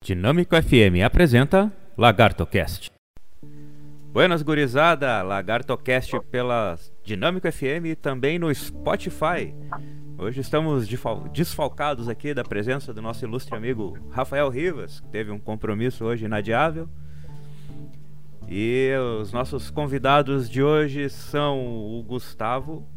Dinâmico FM apresenta LagartoCast. Buenas gurizada, LagartoCast pela Dinâmico FM e também no Spotify. Hoje estamos desfalcados aqui da presença do nosso ilustre amigo Rafael Rivas, que teve um compromisso hoje inadiável. E os nossos convidados de hoje são o Gustavo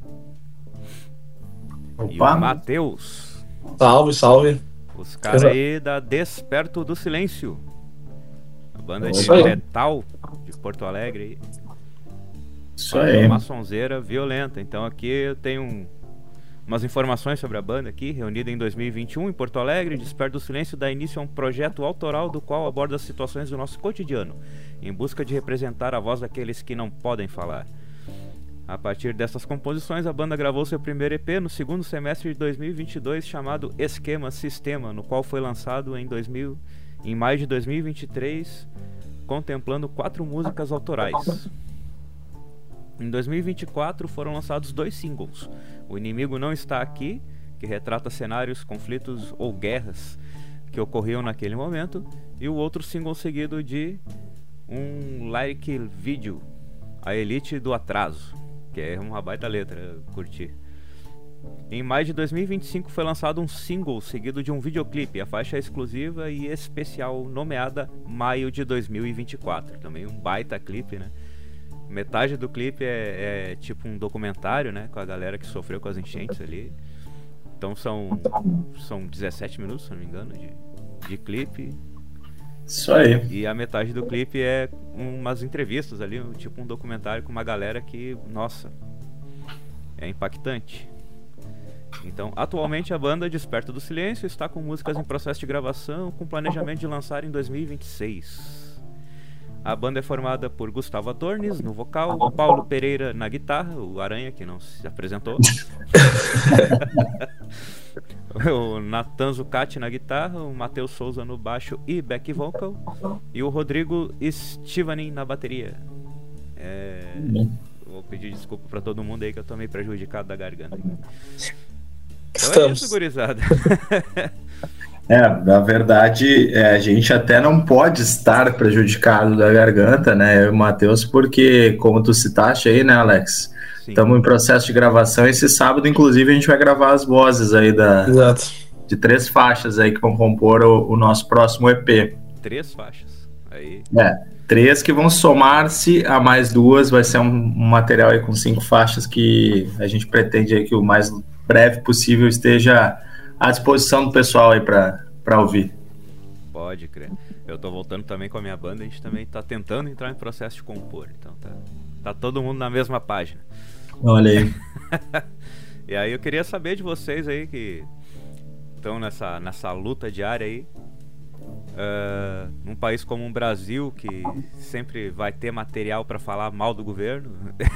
e o Matheus. Salve, salve. Os caras aí da Desperto do Silêncio, a banda de metal de Porto Alegre aí. Isso aí. Uma sonzeira violenta. Então aqui eu tenho umas informações sobre a banda aqui, reunida em 2021 em Porto Alegre. Desperto do Silêncio dá início a um projeto autoral do qual aborda as situações do nosso cotidiano, em busca de representar a voz daqueles que não podem falar. A partir dessas composições, a banda gravou seu primeiro EP no segundo semestre de 2022, chamado Esquema Sistema, no qual foi lançado em maio de 2023, contemplando 4 músicas autorais. Em 2024 foram lançados 2 singles: O Inimigo Não Está Aqui, que retrata cenários, conflitos ou guerras que ocorriam naquele momento, e o outro single seguido de um lyric video, A Elite do Atraso, que é uma baita letra, curti. Em maio de 2025 foi lançado um single seguido de um videoclipe, a faixa exclusiva e especial nomeada Maio de 2024. Também um baita clipe, né? Metade do clipe é tipo um documentário, né? Com a galera que sofreu com as enchentes ali. Então são 17 minutos, se não me engano, de clipe. Isso aí. E a metade do clipe é umas entrevistas ali, tipo um documentário com uma galera que, nossa, é impactante. Então, atualmente a banda Desperto do Silêncio está com músicas em processo de gravação, com planejamento de lançar em 2026. A banda é formada por Gustavo Adornes no vocal, o Paulo Pereira na guitarra, o Aranha, que não se apresentou, o Nathan Zucati na guitarra, o Matheus Souza no baixo e back vocal, e o Rodrigo Stivanin na bateria. Vou pedir desculpa pra todo mundo aí que eu tô meio prejudicado da garganta. Então é isso, gurizada. Na verdade, a gente até não pode estar prejudicado da garganta, né, eu e o Matheus, porque, como tu citaste aí, né, Alex? Estamos em processo de gravação. Esse sábado, inclusive, a gente vai gravar as vozes aí de 3 faixas aí que vão compor o nosso próximo EP. 3 faixas? Aí. 3 que vão somar-se a mais 2. Vai ser um material aí com 5 faixas que a gente pretende aí que o mais breve possível esteja à disposição do pessoal aí pra ouvir. Pode crer. Eu tô voltando também com a minha banda. A gente também tá tentando entrar em processo de compor. Então tá todo mundo na mesma página. Olha aí. E aí eu queria saber de vocês aí que estão nessa luta diária aí, num país como o Brasil, que sempre vai ter material para falar mal do governo.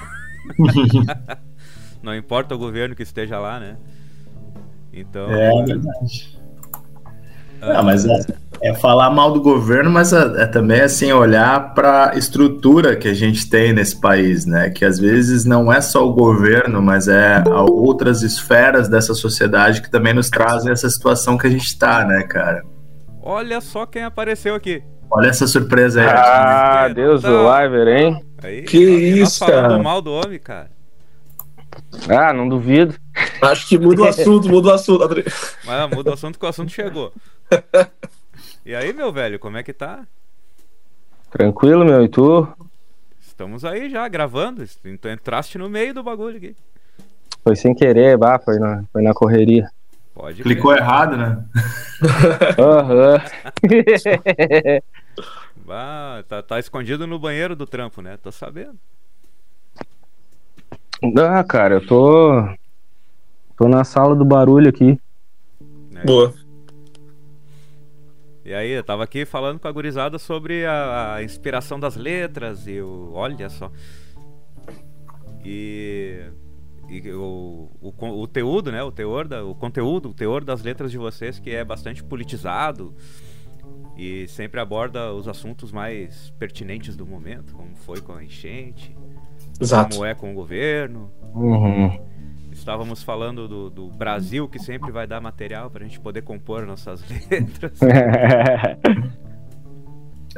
Não importa o governo que esteja lá, né? Então, é verdade. Mas é falar mal do governo, mas é também assim olhar para a estrutura que a gente tem nesse país, né? Que às vezes não é só o governo, mas outras esferas dessa sociedade que também nos trazem essa situação que a gente está, né, cara? Olha só quem apareceu aqui. Olha essa surpresa aí. Deus do Liver, hein? Aí, que isso, cara? Falando mal do homem, cara. Não duvido. Acho que muda o assunto, Adri. Mas muda o assunto que o assunto chegou. E aí, meu velho, como é que tá? Tranquilo, meu, e tu? Estamos aí já, gravando. Tu entraste no meio do bagulho aqui. Foi sem querer, foi na correria. Pode Clicou crer. errado, né? Tá escondido no banheiro do trampo, né? Tô sabendo. Cara, eu tô na sala do barulho aqui. Boa. E aí, eu tava aqui falando com a gurizada sobre a inspiração das letras e olha só. E o teúdo, né? O conteúdo, o teor das letras de vocês, que é bastante politizado e sempre aborda os assuntos mais pertinentes do momento, como foi com a enchente. Exato. Como é com o governo. Uhum. Estávamos falando do Brasil, que sempre vai dar material pra gente poder compor nossas letras.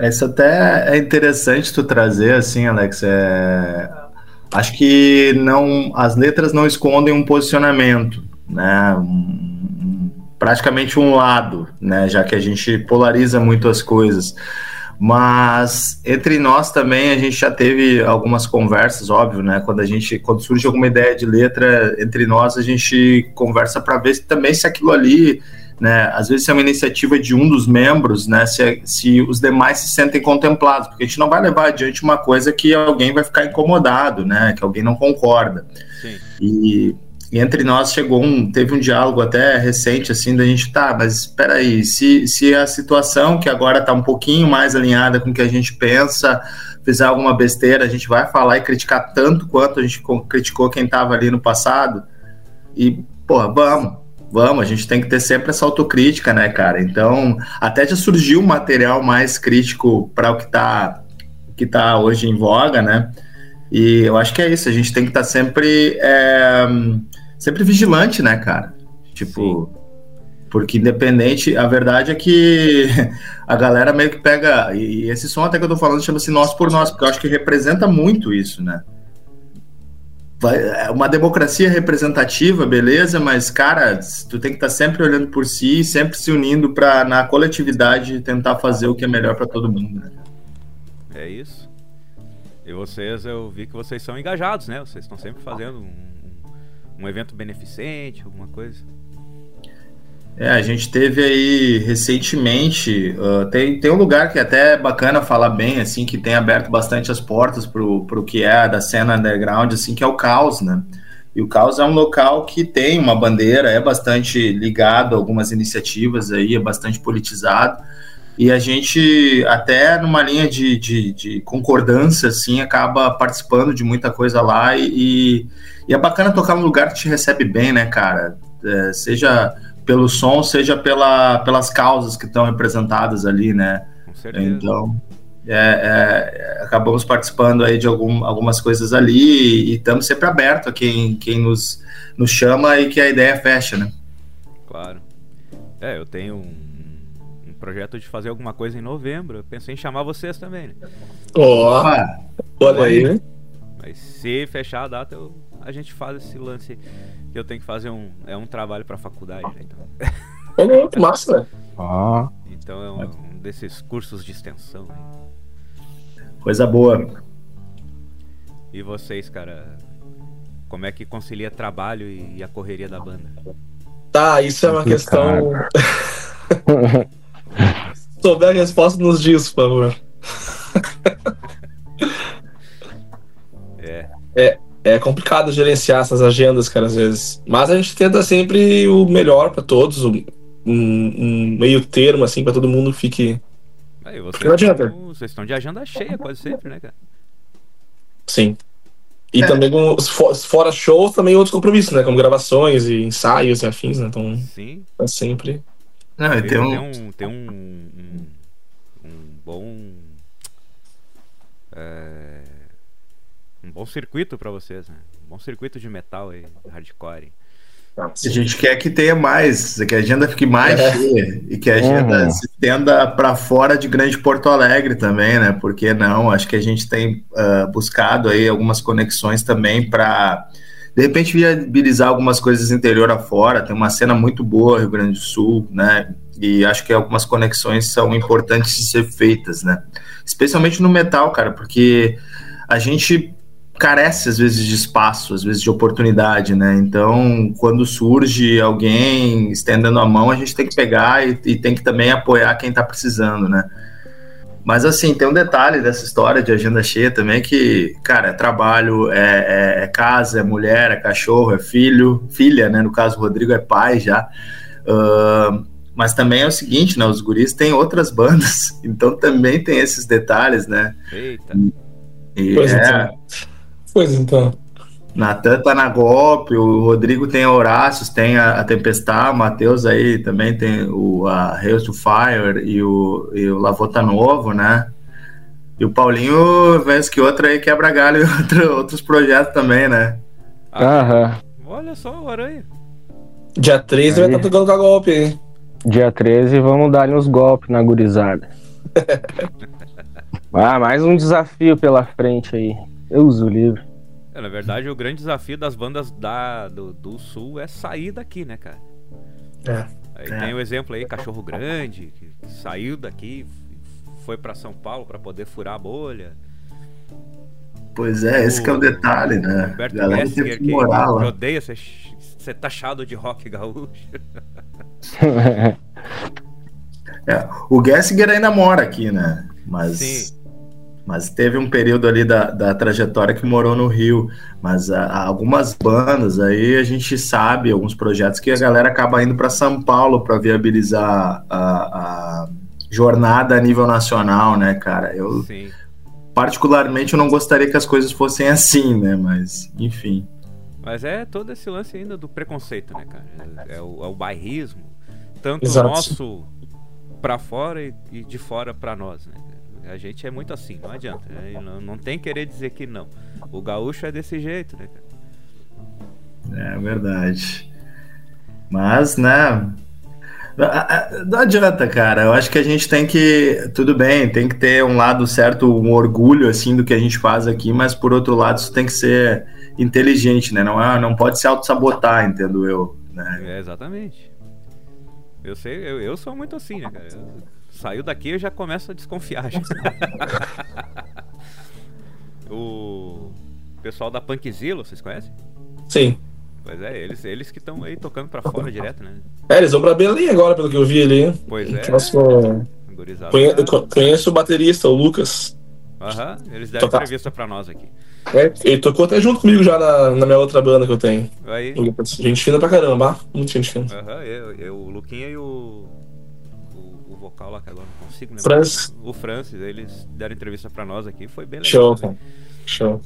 Isso até é interessante tu trazer, assim, Alex. Acho que as letras não escondem um posicionamento, né? Praticamente um lado, né? Já que a gente polariza muito as coisas. Mas entre nós também a gente já teve algumas conversas, óbvio, né? Quando surge alguma ideia de letra entre nós, a gente conversa para ver também se aquilo ali, né? Às vezes é uma iniciativa de um dos membros, né? Se os demais se sentem contemplados, porque a gente não vai levar adiante uma coisa que alguém vai ficar incomodado, né? Que alguém não concorda. Sim. E entre nós teve um diálogo até recente, assim, da gente, mas espera aí, se a situação que agora está um pouquinho mais alinhada com o que a gente pensa, fizer alguma besteira, a gente vai falar e criticar tanto quanto a gente criticou quem estava ali no passado? E, vamos, a gente tem que ter sempre essa autocrítica, né, cara? Então, até já surgiu um material mais crítico para o que tá hoje em voga, né? E eu acho que é isso, a gente tem que estar sempre vigilante, né, cara? Tipo, porque independente, a verdade é que a galera meio que pega, e esse som até que eu tô falando chama-se Nós por Nós, porque eu acho que representa muito isso, né? Uma democracia representativa, beleza, mas, cara, tu tem que estar sempre olhando por si, sempre se unindo para na coletividade tentar fazer o que é melhor para todo mundo, né? É isso. E eu vi que vocês são engajados, né? Vocês estão sempre fazendo um evento beneficente, alguma coisa. A gente teve aí recentemente, tem um lugar que é até bacana falar bem, assim, que tem aberto bastante as portas pro que é da cena underground, assim, que é o Caos, né? E o Caos é um local que tem uma bandeira, é bastante ligado a algumas iniciativas aí, é bastante politizado, e a gente, até numa linha de concordância, assim, acaba participando de muita coisa lá, e é bacana tocar num lugar que te recebe bem, né, cara? Seja pelo som, seja pelas causas que estão representadas ali, né? Com certeza. Então, acabamos participando aí de algumas coisas ali e estamos sempre abertos a quem nos chama e que a ideia fecha, né? Claro. Eu tenho um projeto de fazer alguma coisa em novembro. Eu pensei em chamar vocês também, né? Olha aí. Mas se fechar a data, a gente faz esse lance. Eu tenho que fazer um trabalho pra faculdade, né? Então... Que massa, né? Então é um desses cursos de extensão aí. Coisa boa. E vocês, cara, como é que concilia trabalho e a correria da banda? Isso é uma questão. Se souber a resposta, nos diz, por favor. É complicado gerenciar essas agendas, cara, às vezes. Mas a gente tenta sempre o melhor pra todos, um meio termo, assim, pra todo mundo fique. Não adianta. Vocês estão de agenda cheia quase sempre, né, cara? Sim. E também com fora shows, também outros compromissos, né? Como gravações e ensaios e afins, né? Então, sim. É sempre. Tem um bom. Um bom circuito pra vocês, né? Um bom circuito de metal e hardcore. A gente quer que tenha mais, que a agenda fique mais cheia e que a agenda se estenda para fora de Grande Porto Alegre também, né? Porque não, acho que a gente tem buscado aí algumas conexões também para, de repente, viabilizar algumas coisas interior afora. Tem uma cena muito boa Rio Grande do Sul, né? E acho que algumas conexões são importantes de ser feitas, né? Especialmente no metal, cara, porque a gente carece às vezes de espaço, às vezes de oportunidade, né? Então, quando surge alguém estendendo a mão, a gente tem que pegar e tem que também apoiar quem tá precisando, né? Mas assim, tem um detalhe dessa história de agenda cheia também que, cara, é trabalho, é casa, é mulher, é cachorro, é filha, né? No caso, o Rodrigo é pai já. Mas também é o seguinte, né? Os guris têm outras bandas, então também tem esses detalhes, né? Eita. Pois então. Natan tá na golpe, o Rodrigo tem a Horácios, tem a Tempestade, o Matheus aí também tem a Hails to Fire e o Lavota Novo, né? E o Paulinho, vez que outra aí quebra galho e outros projetos também, né? Olha só o Aranha. Dia 13 vai estar tocando com a golpe, hein? Dia 13 vamos dar uns golpes na gurizada. Mais um desafio pela frente aí. Eu uso o livro. Na verdade, o grande desafio das bandas do Sul é sair daqui, né, cara? Aí tem o exemplo aí, Cachorro Grande, que saiu daqui, foi pra São Paulo pra poder furar a bolha. Pois é, esse que é o detalhe, né? Humberto Galera Gessinger, que morar lá. que odeia ser taxado de rock gaúcho. O Gessinger ainda mora aqui, né? Sim. Mas teve um período ali da trajetória que morou no Rio. Mas algumas bandas aí a gente sabe, alguns projetos que a galera acaba indo para São Paulo para viabilizar a jornada a nível nacional, né, cara? Sim. Particularmente, eu não gostaria que as coisas fossem assim, né? Mas, enfim. Mas é todo esse lance ainda do preconceito, né, cara? É o bairrismo, tanto Exato. nosso pra fora e de fora pra nós, né? A gente é muito assim, não adianta. Não tem querer dizer que não. O gaúcho é desse jeito, né, cara? É verdade. Mas, né? Não adianta, cara. Eu acho que a gente tem que... Tudo bem, tem que ter um lado certo, um orgulho, assim, do que a gente faz aqui, mas, por outro lado, isso tem que ser inteligente, né? Não pode se auto-sabotar, entendo eu. Né? Exatamente. Eu sei, eu sou muito assim, né, cara? Saiu daqui, eu já começo a desconfiar. Já. O pessoal da Punkzilla, vocês conhecem? Sim. Pois é, eles que estão aí tocando pra fora direto, né? Eles vão pra Belém agora, pelo que eu vi ali. Pois é. Gurizada. Conheço o baterista, o Lucas. Aham, eles deram entrevista pra nós aqui. Ele tocou até junto comigo já na minha outra banda que eu tenho. Aí. O Lucas. Gente fina pra caramba, muito gente fina. O Luquinha e o vocal lá, que agora não consigo lembrar. O Francis, eles deram entrevista pra nós aqui, foi bem legal. Show.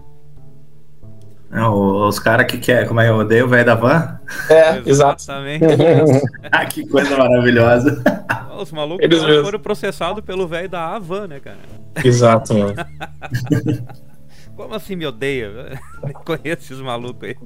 Não, os caras que querem, como é, eu odeio o velho da van? Exatamente. Que coisa maravilhosa. Os malucos foram processados pelo velho da Havan, né, cara? Exato, mano. Como assim me odeia? Nem conheço esses malucos aí.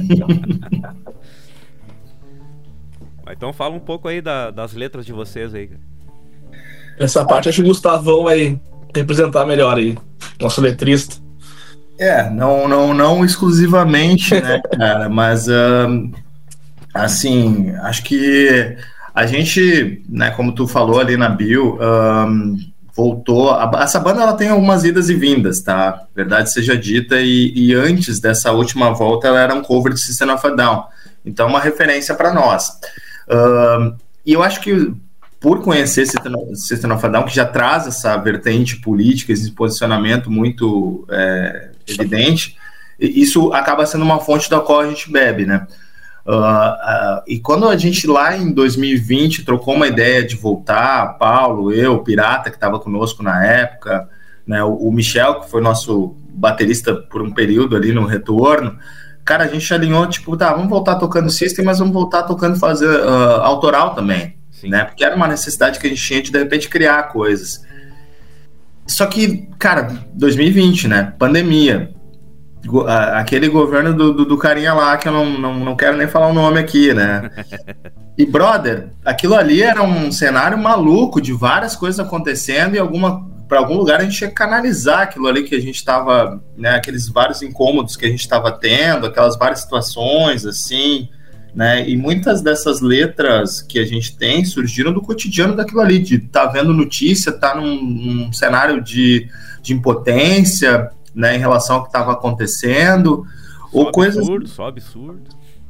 Então fala um pouco aí das letras de vocês aí. Essa parte acho que o Gustavão vai representar melhor aí, nosso letrista. Não exclusivamente, né, cara, mas assim, acho que a gente, né, como tu falou ali na bio, voltou, essa banda ela tem algumas idas e vindas, tá, verdade seja dita, e antes dessa última volta ela era um cover de System of a Down, então uma referência para nós. E eu acho que por conhecer System of a Down, que já traz essa vertente política, esse posicionamento muito evidente, isso acaba sendo uma fonte da qual a gente bebe, né? E quando a gente lá em 2020 trocou uma ideia de voltar, Paulo, eu, o Pirata, que estava conosco na época, né, o Michel, que foi nosso baterista por um período ali no retorno, cara, a gente alinhou, tipo, vamos voltar tocando System, mas vamos voltar tocando fazer autoral também, né? Porque era uma necessidade que a gente tinha de repente criar coisas. Só que, cara, 2020, né? Pandemia. Aquele governo do carinha lá, que eu não quero nem falar o nome aqui, né? E, brother, aquilo ali era um cenário maluco de várias coisas acontecendo e para algum lugar a gente tinha que canalizar aquilo ali que a gente estava, né, aqueles vários incômodos que a gente estava tendo, aquelas várias situações, assim, né, e muitas dessas letras que a gente tem surgiram do cotidiano daquilo ali, de estar vendo notícia, estar num cenário de impotência, né, em relação ao que estava acontecendo, ou coisas... Só absurdo.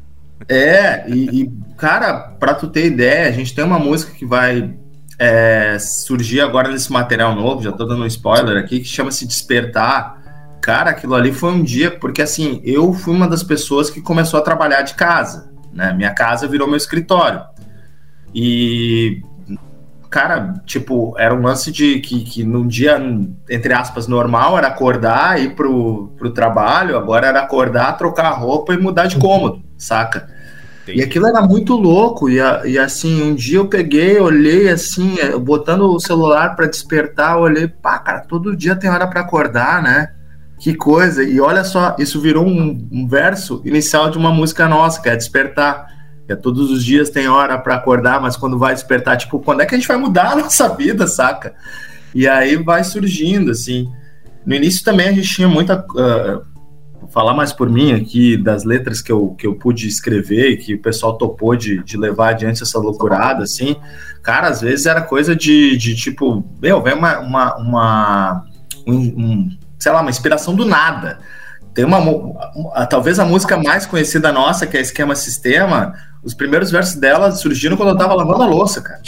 E cara, pra tu ter ideia, a gente tem uma música que vai surgir agora nesse material novo, já tô dando um spoiler aqui, que chama-se Despertar. Cara, aquilo ali foi um dia, porque assim, eu fui uma das pessoas que começou a trabalhar de casa, né? Minha casa virou meu escritório. E, cara, tipo, era um lance de que num dia, entre aspas, normal, era acordar, ir pro trabalho, agora era acordar, trocar a roupa e mudar de cômodo, saca? E aquilo era muito louco, e assim, um dia eu peguei, olhei assim, botando o celular para despertar, olhei, cara, todo dia tem hora para acordar, né? Que coisa, e olha só, isso virou um verso inicial de uma música nossa, que é Despertar. que é todos os dias tem hora para acordar, mas quando vai despertar, tipo, quando é que a gente vai mudar a nossa vida, saca? E aí vai surgindo, assim. No início também a gente tinha muita... vou falar mais por mim aqui, das letras que eu pude escrever e que o pessoal topou de levar adiante essa loucurada, assim. Cara, às vezes era coisa de tipo, vem sei lá, uma inspiração do nada. Tem talvez a música mais conhecida nossa, que é Esquema Sistema, os primeiros versos dela surgiram quando eu tava lavando a louça, cara.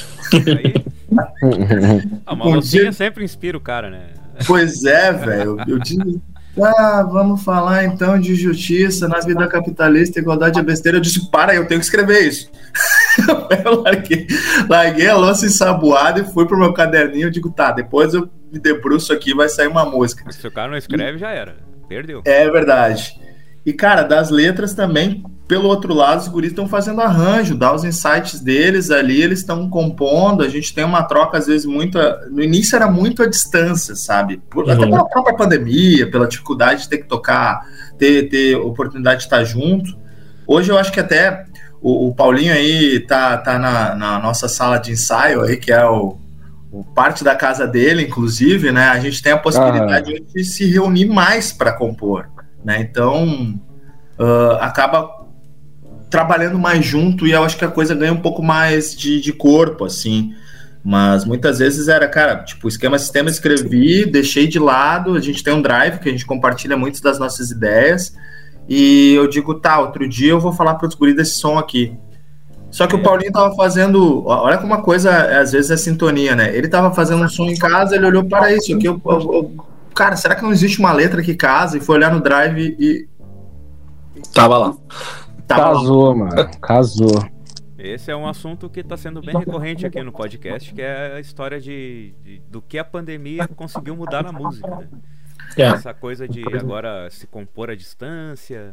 Uma loucinha sempre inspira o cara, né? Pois é, velho. Eu digo, vamos falar então de justiça na vida capitalista, igualdade é besteira. Eu disse, para, eu tenho que escrever isso. Eu larguei a louça ensaboada e fui pro meu caderninho. Eu digo, depois eu me debruço aqui, vai sair uma música. Mas se o cara não escreve, já era. Perdeu. É verdade. E, cara, das letras também, pelo outro lado, os guris estão fazendo arranjo, dá os insights deles ali, eles estão compondo, a gente tem uma troca, às vezes, no início era muito à distância, sabe? Até pela própria pandemia, pela dificuldade de ter que tocar, ter oportunidade de estar junto. Hoje eu acho que até o Paulinho aí tá na nossa sala de ensaio aí, que é o parte da casa dele, inclusive, né? A gente tem a possibilidade de se reunir mais para compor, né? Então, acaba trabalhando mais junto e eu acho que a coisa ganha um pouco mais de corpo, assim. Mas muitas vezes era, cara, tipo, Esquema Sistema escrevi, deixei de lado, a gente tem um drive que a gente compartilha muitas das nossas ideias e eu digo, outro dia eu vou falar para os guris desse som aqui. Só que o Paulinho tava fazendo... Olha como uma coisa, às vezes, é sintonia, né? Ele tava fazendo um som em casa, ele olhou para isso aqui. Cara, será que não existe uma letra que casa? E foi olhar no drive e... Tava lá. Casou, mano. Casou. Esse é um assunto que está sendo bem recorrente aqui no podcast, que é a história do que a pandemia conseguiu mudar na música, né? Essa coisa de agora se compor à distância...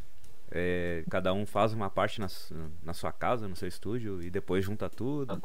cada um faz uma parte na sua casa, no seu estúdio e depois junta tudo.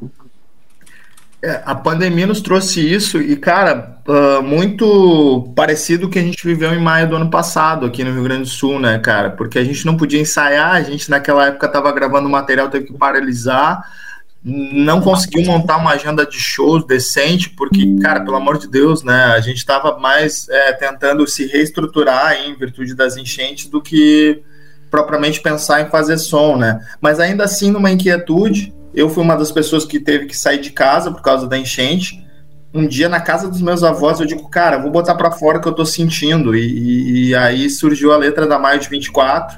A pandemia nos trouxe isso e, cara, muito parecido com o que a gente viveu em maio do ano passado aqui no Rio Grande do Sul, né, cara? Porque a gente não podia ensaiar, a gente naquela época estava gravando material, teve que paralisar, não conseguiu montar uma agenda de shows decente, porque, cara, pelo amor de Deus, né, a gente estava mais tentando se reestruturar em virtude das enchentes do que propriamente pensar em fazer som, né? Mas ainda assim, numa inquietude, eu fui uma das pessoas que teve que sair de casa por causa da enchente. Um dia, na casa dos meus avós, eu digo, cara, vou botar pra fora o que eu tô sentindo. E aí surgiu a letra da Maio de 24.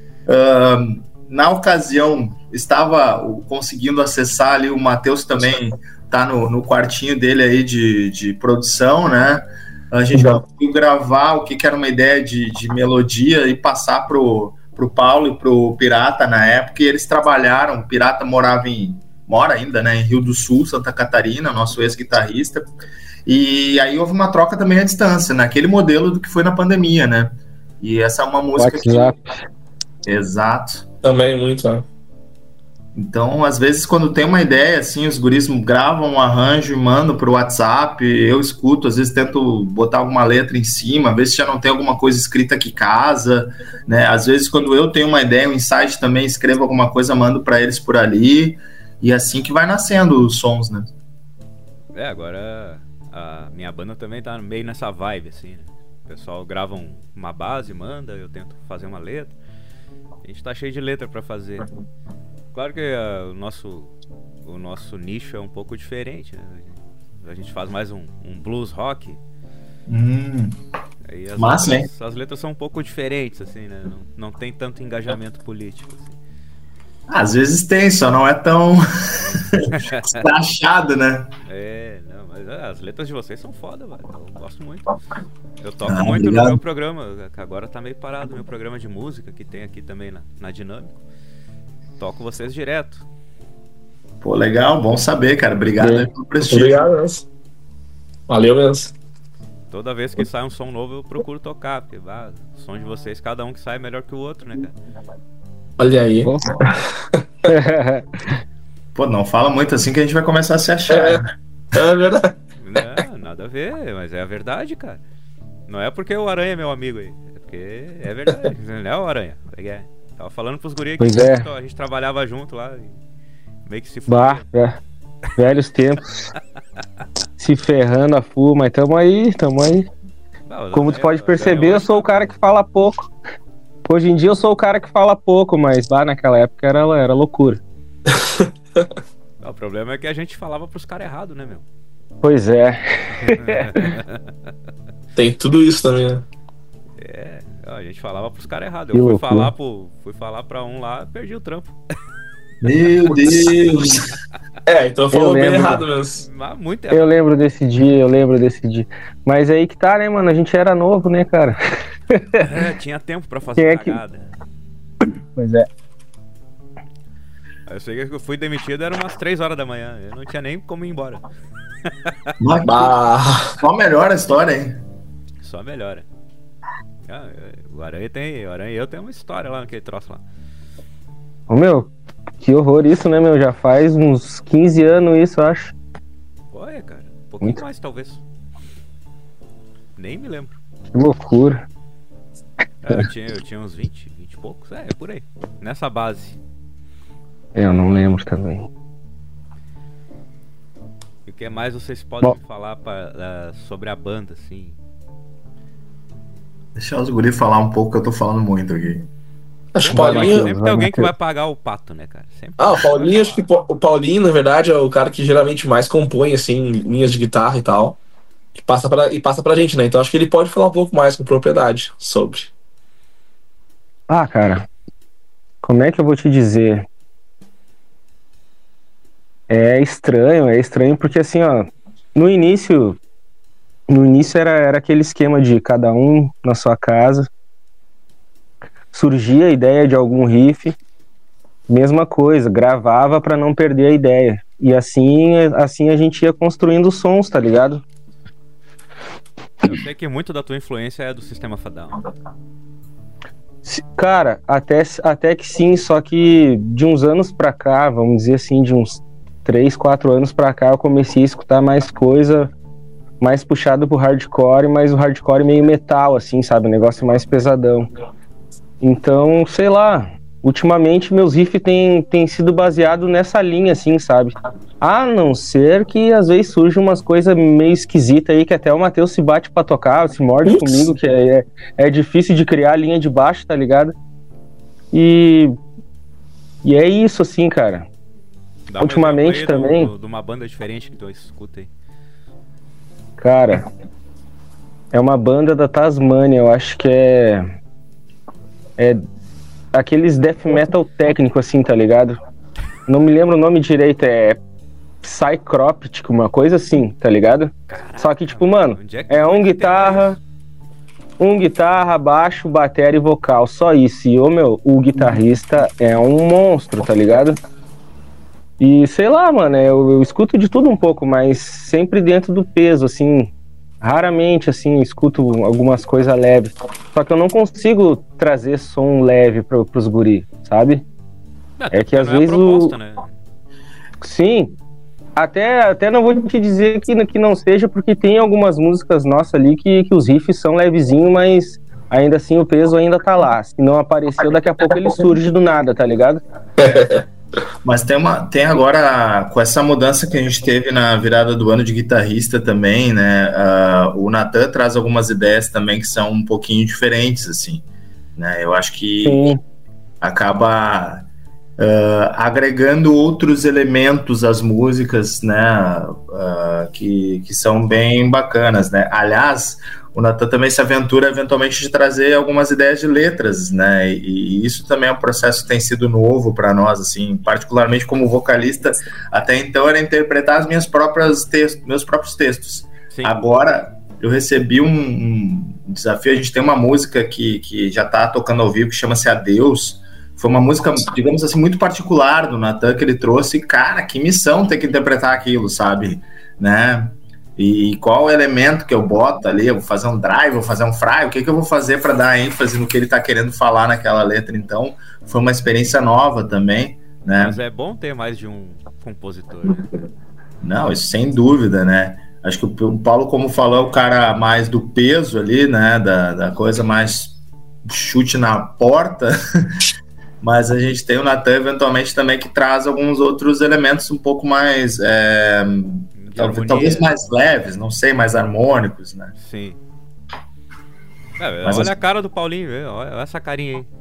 Na ocasião, estava conseguindo acessar ali, o Matheus também tá no quartinho dele aí de produção, né? A gente conseguiu gravar o que era uma ideia de melodia e passar pro Paulo e pro Pirata na época, e eles trabalharam. O Pirata mora ainda, né, em Rio do Sul, Santa Catarina, nosso ex-guitarrista, e aí houve uma troca também à distância, naquele modelo do que foi na pandemia, né, e essa é uma música WhatsApp. Exato. Também muito, né? Então, às vezes, quando tem uma ideia, assim, os guris gravam um arranjo e mandam pro WhatsApp, eu escuto, às vezes tento botar alguma letra em cima, ver se já não tem alguma coisa escrita que casa, né? Às vezes, quando eu tenho uma ideia, um insight também, escrevo alguma coisa, mando para eles por ali, e assim que vai nascendo os sons, né? Agora a minha banda também tá meio nessa vibe, assim, né? O pessoal grava uma base, manda, eu tento fazer uma letra. A gente tá cheio de letra para fazer. Claro que o nosso nicho é um pouco diferente, né? A gente faz mais um blues rock. Aí Massa, hein? As letras são um pouco diferentes, assim, né? Não tem tanto engajamento político, assim. Às vezes tem, só não é tão achado, né? Não, mas as letras de vocês são foda, velho. Eu gosto muito. Eu toco muito no meu programa, que agora tá meio parado, meu programa de música, que tem aqui também na Dinâmico. Toco vocês direto. Pô, legal, bom saber, cara. Obrigado aí pelo prestígio. Obrigado mesmo. Valeu mesmo. Toda vez que sai um som novo eu procuro tocar, porque o som de vocês, cada um que sai é melhor que o outro, né, cara? Olha aí. Pô, não fala muito assim que a gente vai começar a se achar. É verdade. Não, nada a ver, mas é a verdade, cara. Não é porque o Aranha é meu amigo aí, é porque é verdade. Não é o Aranha. Tava falando pros guri Pois que é. a gente trabalhava junto lá. E meio que se Bah, fudia. velhos tempos. Se ferrando a full, mas tamo aí. Como tu pode perceber, eu sou o cara que fala pouco. Hoje em dia eu sou o cara que fala pouco, mas lá naquela época era loucura. O problema é que a gente falava pros caras errados, né, meu? Pois é. Tem tudo isso também, né? A gente falava pros caras errados. Que Eu loucura. fui falar pra um lá, perdi o trampo. Meu Deus! Então falou bem lembro. errado mesmo. Mas muito Eu errado. lembro desse dia. Mas aí que tá, né, mano? A gente era novo, né, cara? Tinha tempo pra Quem fazer é que- cagada. Pois é. Eu sei que eu fui demitido, era umas 3 horas da manhã. Eu não tinha nem como ir embora. Bah. Só melhora a história, hein? Só melhora. O Aranha e eu tem uma história lá naquele troço lá. Ô, meu, que horror isso, né, meu? Já faz uns 15 anos isso, eu acho. Olha, cara. Um pouquinho Muito. mais, talvez. Nem me lembro. Que loucura. Eu tinha uns 20 e poucos. É por aí. Nessa base. Eu não lembro também. E o que mais vocês podem Bom. me falar sobre a banda, assim? Deixa os guri falar um pouco, que eu tô falando muito aqui. Acho que o Vai, Paulinho. Matheus. Sempre tem alguém que vai pagar o pato, né, cara? Sempre. O Paulinho, acho que o Paulinho, na verdade, é o cara que geralmente mais compõe, assim, linhas de guitarra e tal. E passa pra gente, né? Então acho que ele pode falar um pouco mais com propriedade sobre. Ah, cara. Como é que eu vou te dizer? É estranho porque assim, ó, no início era aquele esquema de cada um na sua casa, surgia a ideia de algum riff, mesma coisa, gravava pra não perder a ideia, e assim a gente ia construindo os sons, tá ligado? Eu sei que muito da tua influência é do Sistema of a Down. Cara, até que sim, só que de uns anos pra cá, vamos dizer assim, de uns 3, 4 anos pra cá, eu comecei a escutar mais coisa, mais puxado pro hardcore, mas o hardcore meio metal, assim, sabe? Um negócio mais pesadão. Então, sei lá, ultimamente meus riffs têm sido baseados nessa linha, assim, sabe? A não ser que às vezes surgem umas coisas meio esquisitas aí, que até o Matheus se bate pra tocar, se morde comigo, que é difícil de criar a linha de baixo, tá ligado? E é isso, assim, cara. Dá um Ultimamente exemplo aí também. de uma banda diferente que tu escuta aí. Cara, é uma banda da Tasmânia, eu acho que é aqueles death metal técnico, assim, tá ligado? Não me lembro o nome direito, é Psychroptic, uma coisa assim, tá ligado? Só que, tipo, mano, Onde é que é tu vai um guitarra, baixo, bateria e vocal, só isso. E, o guitarrista é um monstro, tá ligado? E sei lá, mano, eu escuto de tudo um pouco, mas sempre dentro do peso, assim. Raramente, assim, escuto algumas coisas leves. Só que eu não consigo trazer som leve pros guri, sabe? É que às não é a vezes proposta, né? Sim, até não vou te dizer que não seja, porque tem algumas músicas nossas ali que os riffs são levezinhos, mas ainda assim o peso ainda tá lá. Se não apareceu, daqui a pouco ele surge do nada, tá ligado? Mas tem agora, com essa mudança que a gente teve na virada do ano de guitarrista também, né? O Natan traz algumas ideias também que são um pouquinho diferentes, assim, né? Eu acho que Sim. acaba agregando outros elementos às músicas, né? Que são bem bacanas, né? Aliás, o Natan também se aventura eventualmente de trazer algumas ideias de letras, né? E isso também é um processo que tem sido novo para nós, assim, particularmente como vocalista. Até então era interpretar as meus próprios textos. Sim. Agora eu recebi um desafio. A gente tem uma música que já está tocando ao vivo, que chama-se Adeus. Foi uma música, digamos assim, muito particular do Natan que ele trouxe. Cara, que missão ter que interpretar aquilo, sabe? Né? E qual elemento que eu boto ali? Eu vou fazer um drive, vou fazer um fry? O que eu vou fazer para dar ênfase no que ele está querendo falar naquela letra? Então, foi uma experiência nova também, né? Mas é bom ter mais de um compositor, né? Não, isso sem dúvida, né? Acho que o Paulo, como falou, é o cara mais do peso ali, né? Da coisa mais chute na porta. Mas a gente tem o Natan, eventualmente, também, que traz alguns outros elementos um pouco mais... talvez mais leves, não sei, mais harmônicos, né? Sim. Olha a cara do Paulinho, olha essa carinha aí.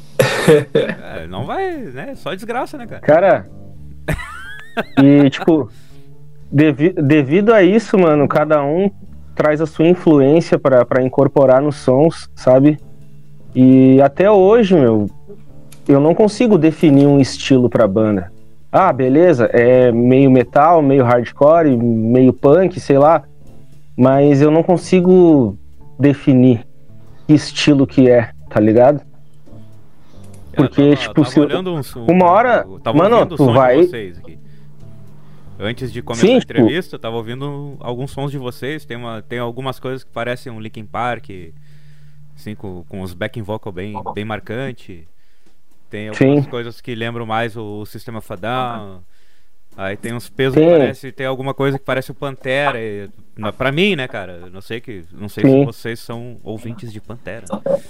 Não vai, né? Só desgraça, né, cara? Cara, e tipo, devido a isso, mano, cada um traz a sua influência pra incorporar nos sons, sabe? E até hoje, eu não consigo definir um estilo pra banda. Ah, beleza, é meio metal, meio hardcore, meio punk, sei lá. Mas eu não consigo definir que estilo que é, tá ligado? Porque, tipo, se uma hora... Mano, tu vai... Antes de começar a entrevista, eu tava ouvindo alguns sons de vocês. Tem algumas coisas que parecem um Linkin Park, assim, com os backing vocal bem marcante. Tem algumas coisas que lembram mais o System of a Down. Aí tem uns pesos que parece, tem alguma coisa que parece o Pantera. Pra mim, né, cara? Não sei se vocês são ouvintes de Pantera.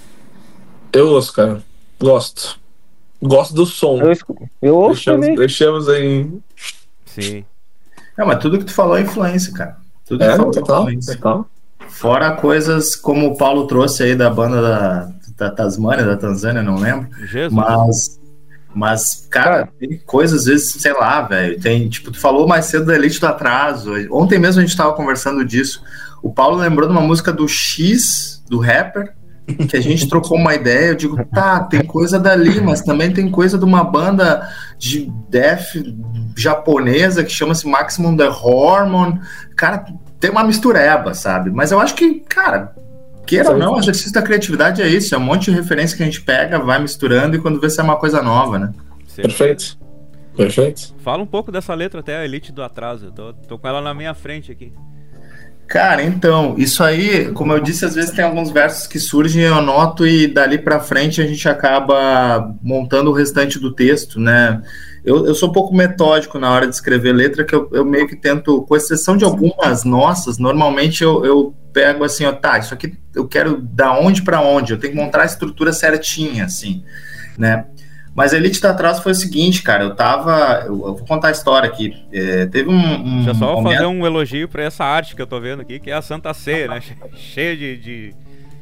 Eu ouço, cara. Gosto do som. Eu ouço também. Deixamos aí. Sim. Mas tudo que tu falou é influência, cara. Tudo que tu falou é influência. Total. Fora coisas como o Paulo trouxe aí da banda da Tasmânia, da Tanzânia, não lembro. Jesus. Mas, cara, tem coisas, às vezes, sei lá, velho. Tem, tipo, tu falou mais cedo da Elite do Atraso. Ontem mesmo a gente tava conversando disso. O Paulo lembrou de uma música do X, do rapper, que a gente trocou uma ideia. Eu digo, tem coisa dali, mas também tem coisa de uma banda de death japonesa que chama-se Maximum The Hormone. Cara, tem uma mistureba, sabe? Mas eu acho que, cara, queira ou não, o exercício da criatividade é isso. É um monte de referência que a gente pega, vai misturando e quando vê se é uma coisa nova, né? Sim. Perfeito. Fala um pouco dessa letra até, a Elite do Atraso. Eu tô com ela na minha frente aqui. Cara, então, isso aí, como eu disse, às vezes tem alguns versos que surgem, eu anoto e dali pra frente a gente acaba montando o restante do texto, né? Eu sou um pouco metódico na hora de escrever letra, que eu meio que tento, com exceção de algumas nossas, normalmente eu pego assim, isso aqui eu quero da onde pra onde, eu tenho que montar a estrutura certinha, assim, né? Mas a Elite da Atraso foi o seguinte, cara, eu vou contar a história aqui. Teve Deixa eu só fazer um elogio pra essa arte que eu tô vendo aqui, que é a Santa Ceia, né? Cheia de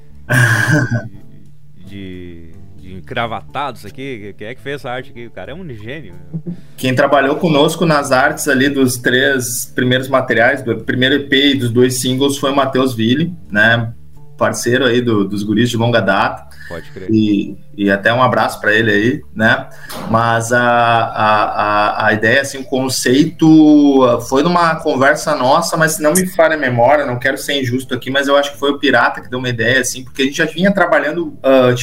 encravatados aqui. Quem é que fez essa arte aqui? O cara é um gênio. Quem trabalhou conosco nas artes ali dos 3 primeiros materiais, do primeiro EP e dos 2 singles, foi o Matheus Ville, né? Parceiro aí dos guris de longa data. Pode crer. E até um abraço para ele aí, né? Mas a ideia, assim, o conceito foi numa conversa nossa, mas se não me falha a memória, não quero ser injusto aqui, mas eu acho que foi o Pirata que deu uma ideia, assim, porque a gente já vinha trabalhando,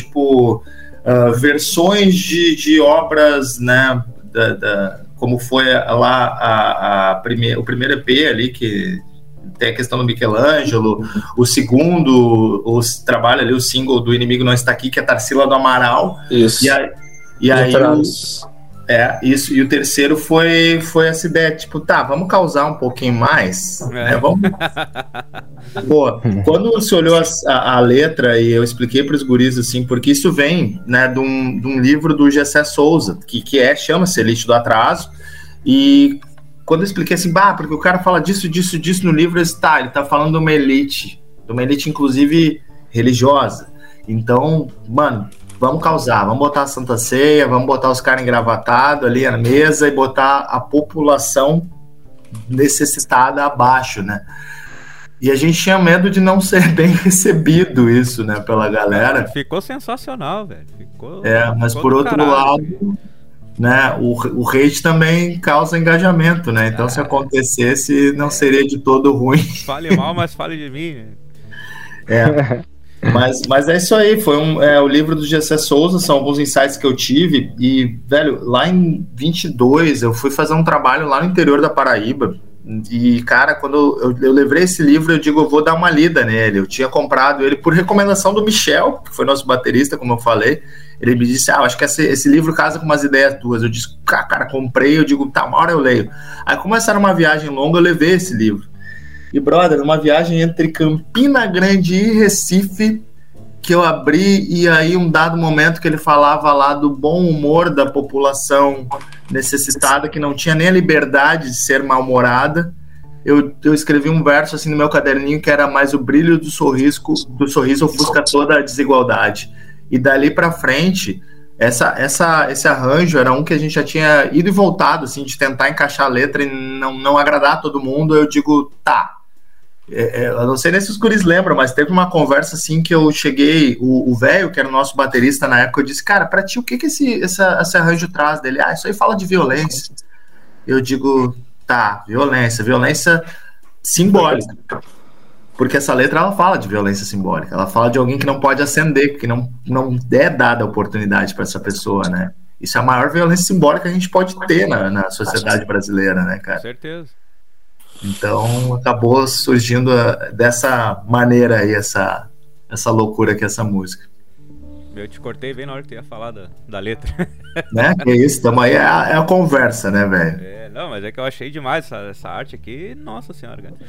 versões de obras, né? Como foi lá o primeiro EP ali, que tem a questão do Michelangelo, o segundo, trabalho ali, o single do Inimigo Não Está Aqui, que é Tarsila do Amaral. Isso. E aí isso, e o terceiro foi essa ideia, tipo, vamos causar um pouquinho mais, né? Vamos... Pô, quando você olhou a letra e eu expliquei para os guris, assim, porque isso vem, né, de um livro do Gessé Souza, que chama-se Elite do Atraso, e quando eu expliquei assim, porque o cara fala disso no livro, ele tá falando de uma elite inclusive religiosa. Então, mano, vamos causar, vamos botar a Santa Ceia, vamos botar os caras engravatados ali na mesa e botar a população necessitada abaixo, né? E a gente tinha medo de não ser bem recebido isso, né, pela galera. Ficou sensacional, velho. Mas por outro lado... Né, o hate também causa engajamento, né? Então, se acontecesse, não seria de todo ruim. Fale mal, mas fale de mim. Mas é isso aí. Foi o livro do Gessé Souza, são alguns insights que eu tive. E, velho, lá em 22, eu fui fazer um trabalho lá no interior da Paraíba. E, cara, quando eu levei esse livro, eu digo, eu vou dar uma lida nele. Eu tinha comprado ele por recomendação do Michel, que foi nosso baterista, como eu falei. Ele me disse, acho que esse livro casa com umas ideias tuas. Eu disse, cara, comprei. Eu digo, uma hora eu leio. Aí, como essa era uma viagem longa, eu levei esse livro. E, brother, uma viagem entre Campina Grande e Recife, que eu abri e aí um dado momento que ele falava lá do bom humor da população necessitada, que não tinha nem a liberdade de ser mal-humorada. Eu escrevi um verso assim no meu caderninho que era mais o brilho do sorriso ofusca toda a desigualdade. E dali para frente, esse arranjo era um que a gente já tinha ido e voltado, assim, de tentar encaixar a letra e não agradar todo mundo. Eu digo, tá. Eu não sei nem se os guris lembram, mas teve uma conversa assim que eu cheguei, o velho, que era o nosso baterista na época, eu disse, cara, pra ti, o que esse arranjo traz dele? Ah, isso aí fala de violência. Eu digo, tá, violência simbólica. Porque essa letra, ela fala de violência simbólica, ela fala de alguém que não pode ascender, porque não é dada a oportunidade para essa pessoa, né? Isso é a maior violência simbólica que a gente pode ter na sociedade brasileira, né, cara? Com certeza. Então acabou surgindo dessa maneira aí essa loucura que é essa música. Eu te cortei bem na hora que tu ia falar da letra. Né? Que isso, tamo aí, é a conversa, né, velho? Não, mas é que eu achei demais essa arte aqui. Nossa senhora, cara.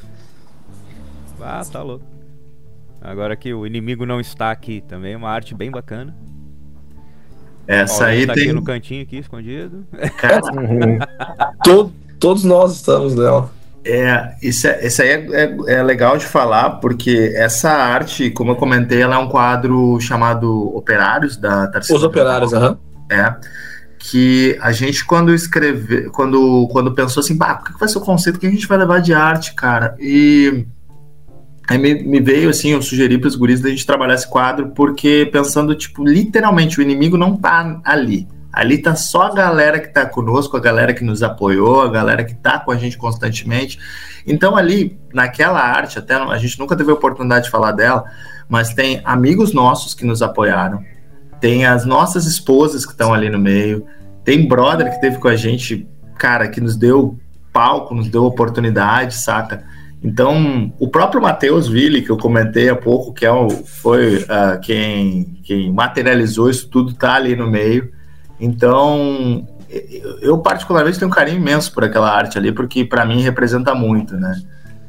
Ah, tá louco. Agora que o inimigo não está aqui também, uma arte bem bacana. Essa aí tá tem aqui no cantinho aqui, escondido. Cara, Todos nós estamos nela. Isso aí é legal de falar, porque essa arte, como eu comentei, ela é um quadro chamado Operários, da Tarsila. Os Operários, aham. Que a gente, quando escreveu, quando pensou assim, o que vai ser o conceito que a gente vai levar de arte, cara? E aí me veio, assim, eu sugeri para os guris da gente trabalhar esse quadro, porque pensando, tipo, literalmente, o inimigo não tá ali. Ali tá só a galera que tá conosco, a galera que nos apoiou, a galera que tá com a gente constantemente. Então ali, naquela arte, até a gente nunca teve a oportunidade de falar dela, mas tem amigos nossos que nos apoiaram, tem as nossas esposas que estão ali no meio, tem brother que esteve com a gente, cara, que nos deu palco, nos deu oportunidade, saca? Então, o próprio Matheus Ville, que eu comentei há pouco, que foi quem materializou isso tudo, tá ali no meio. Então, eu particularmente tenho um carinho imenso por aquela arte ali, porque para mim representa muito, né?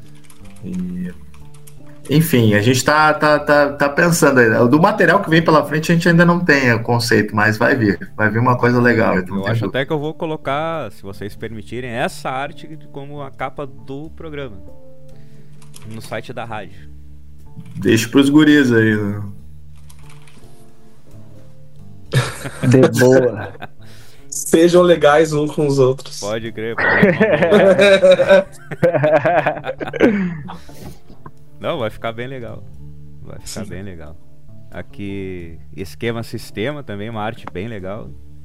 Enfim, a gente tá pensando aí. Do material que vem pela frente a gente ainda não tem o conceito, mas vai vir uma coisa legal. Eu acho até que eu vou colocar, se vocês permitirem, essa arte como a capa do programa no site da rádio. Deixa pros guris aí, né? De boa. Sejam legais uns com os outros. Pode crer. Não, vai ficar bem legal. Vai ficar bem legal. Aqui, esquema sistema também, uma arte bem legal.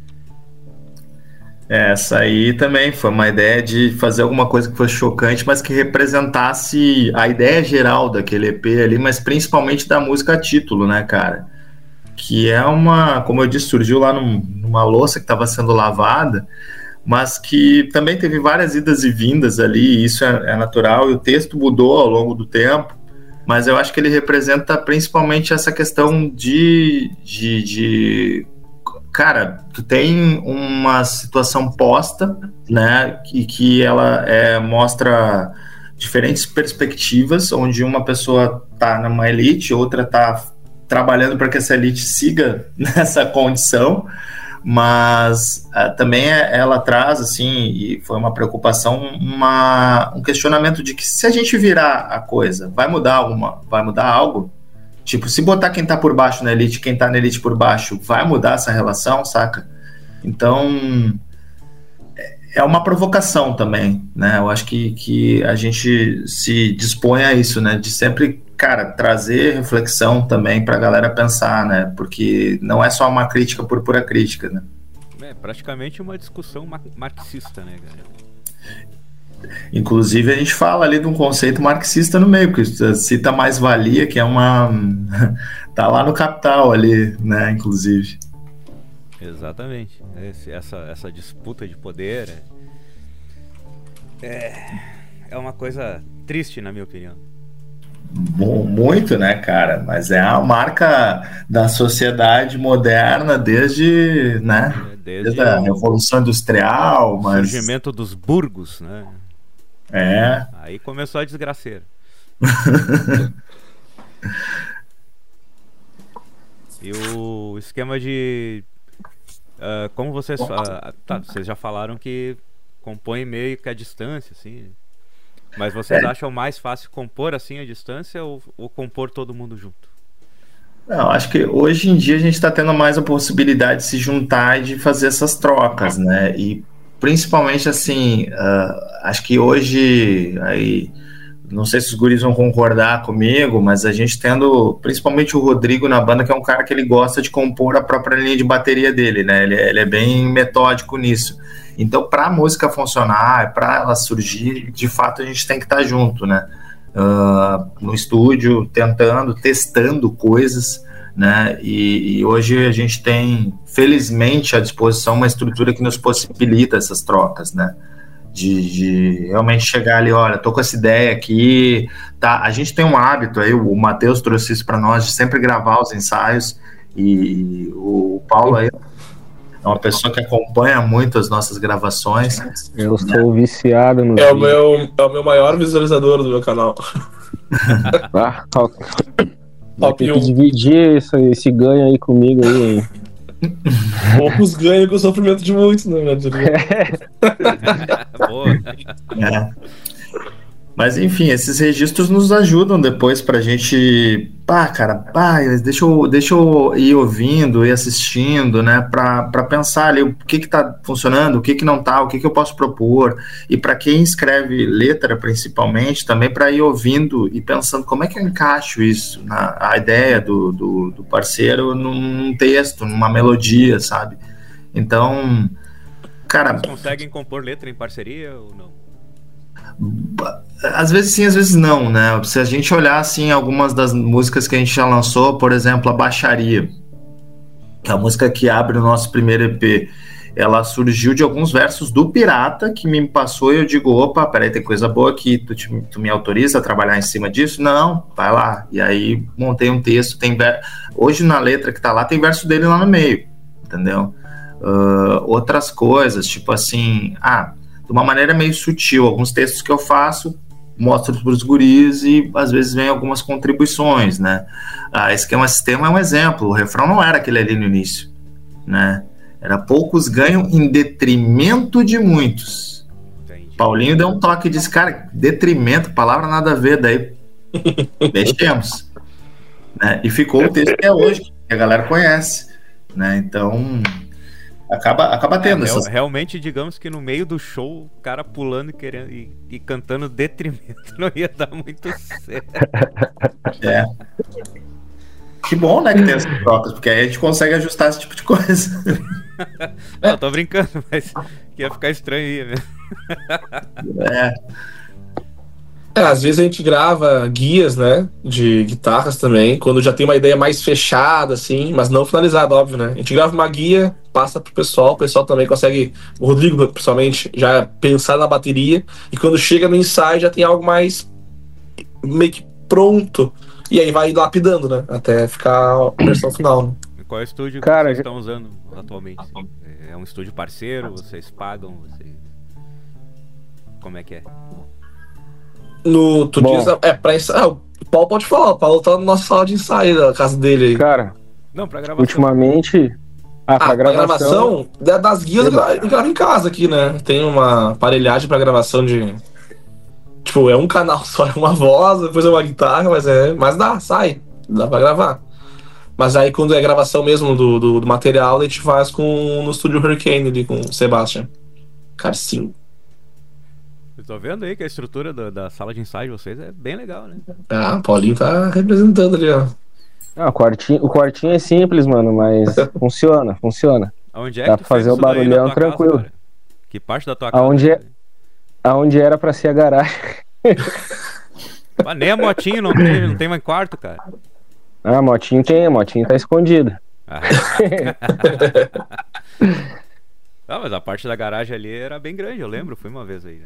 Essa aí também foi uma ideia de fazer alguma coisa que fosse chocante, mas que representasse a ideia geral daquele EP ali, mas principalmente da música título, né, cara? Que é como eu disse, surgiu lá numa louça que estava sendo lavada, mas que também teve várias idas e vindas ali, e isso é natural, e o texto mudou ao longo do tempo, mas eu acho que ele representa principalmente essa questão de cara, tu tem uma situação posta, né, e que ela mostra diferentes perspectivas, onde uma pessoa tá numa elite, outra tá trabalhando para que essa elite siga nessa condição, mas também ela traz, assim, e foi uma preocupação, um questionamento de que se a gente virar a coisa, vai mudar algo? Tipo, se botar quem tá por baixo na elite, quem tá na elite por baixo, vai mudar essa relação, saca? Então, é uma provocação também, né? Eu acho que a gente se dispõe a isso, né? De sempre, cara, trazer reflexão também pra galera pensar, né? Porque não é só uma crítica por pura crítica, né? É praticamente uma discussão marxista, né, cara? Inclusive a gente fala ali de um conceito marxista no meio, porque cita mais-valia, que é tá lá no Capital ali, né, inclusive. Exatamente. Essa disputa de poder é uma coisa triste, na minha opinião. Muito, né, cara? Mas é a marca da sociedade moderna desde a Revolução Industrial. Mas... surgimento dos burgos, né? Aí começou a desgraceira. E o esquema de... como vocês... vocês já falaram que compõem meio que a distância, assim. Mas vocês acham mais fácil compor assim a distância ou compor todo mundo junto? Não, acho que hoje em dia a gente está tendo mais a possibilidade de se juntar e de fazer essas trocas, né? E principalmente assim, acho que hoje, aí, não sei se os guris vão concordar comigo, mas a gente tendo principalmente o Rodrigo na banda, que é um cara que ele gosta de compor a própria linha de bateria dele, né? Ele é bem metódico nisso. Então, para a música funcionar, para ela surgir, de fato a gente tem que estar junto, né? No estúdio, testando coisas, né? E hoje a gente tem, felizmente, à disposição uma estrutura que nos possibilita essas trocas, né? De realmente chegar ali, olha, tô com essa ideia aqui, tá? A gente tem um hábito aí, o Matheus trouxe isso para nós, de sempre gravar os ensaios, e o Paulo aí é uma pessoa que acompanha muito as nossas gravações. Eu sou viciado no É o meu maior visualizador do meu canal. Vai ter que dividir esse ganho aí comigo aí. Poucos ganham com o sofrimento de muitos, né, meu Deus? Boa. Mas enfim, esses registros nos ajudam depois pra gente, deixa eu ir ouvindo e assistindo, né, pra pensar ali o que tá funcionando, o que não tá, o que eu posso propor, e para quem escreve letra principalmente, também para ir ouvindo e pensando como é que eu encaixo isso, a ideia do parceiro num texto, numa melodia, sabe? Então, cara... Vocês conseguem compor letra em parceria ou não? Às vezes sim, às vezes não, né? Se a gente olhar assim algumas das músicas que a gente já lançou, por exemplo, a Baixaria, que é a música que abre o nosso primeiro EP, ela surgiu de alguns versos do Pirata, que me passou, e eu digo, opa, peraí, tem coisa boa aqui, tu me autoriza a trabalhar em cima disso? Não, vai lá. E aí montei um texto, hoje na letra que tá lá, tem verso dele lá no meio, entendeu? Outras coisas, tipo assim, de uma maneira meio sutil, alguns textos que eu faço, mostro para os guris e às vezes vem algumas contribuições, né? Esquema Sistema é um exemplo, o refrão não era aquele ali no início, né? Era poucos ganham em detrimento de muitos. Entendi. Paulinho deu um toque e disse, cara, detrimento, palavra nada a ver, daí deixemos, né? E ficou o texto que é hoje, que a galera conhece, né? Então... Acaba tendo essas... Realmente, digamos que no meio do show, o cara pulando e cantando detrimento não ia dar muito certo. Que bom, né, que tem essas trocas, porque aí a gente consegue ajustar esse tipo de coisa. Não, tô brincando, mas ia ficar estranho aí mesmo. Às vezes a gente grava guias, né, de guitarras também, quando já tem uma ideia mais fechada, assim, mas não finalizada, óbvio, né? A gente grava uma guia, passa pro pessoal, o pessoal também consegue, o Rodrigo, principalmente, já pensar na bateria, e quando chega no ensaio já tem algo mais meio que pronto, e aí vai lapidando, né, até ficar a versão final, né? E qual é o estúdio que vocês estão usando atualmente? É um estúdio parceiro? Vocês pagam? Como é que é? Pra ensaio. O Paulo pode falar, o Paulo tá na nossa sala de ensaio da casa dele aí. Cara, não, pra gravação. Ultimamente. Pra gravação das guias eu gravo em casa aqui, né? Tem uma aparelhagem pra gravação de. Tipo, é um canal só, é uma voz, depois é uma guitarra, mas sai, dá pra gravar. Mas aí quando é gravação mesmo do material, a gente faz no estúdio Hurricane ali com o Sebastian. Cara, sim. Eu tô vendo aí que a estrutura da sala de ensaio de vocês é bem legal, né? O Paulinho tá representando ali, ó. O quartinho é simples, mano, mas funciona. Aonde dá pra fazer o barulhão tranquilo. Casa, que parte da tua casa? Aonde era pra ser a garagem. Mas nem a motinho não tem mais quarto, cara. A motinho tá escondida. Mas a parte da garagem ali era bem grande, eu lembro, fui uma vez aí.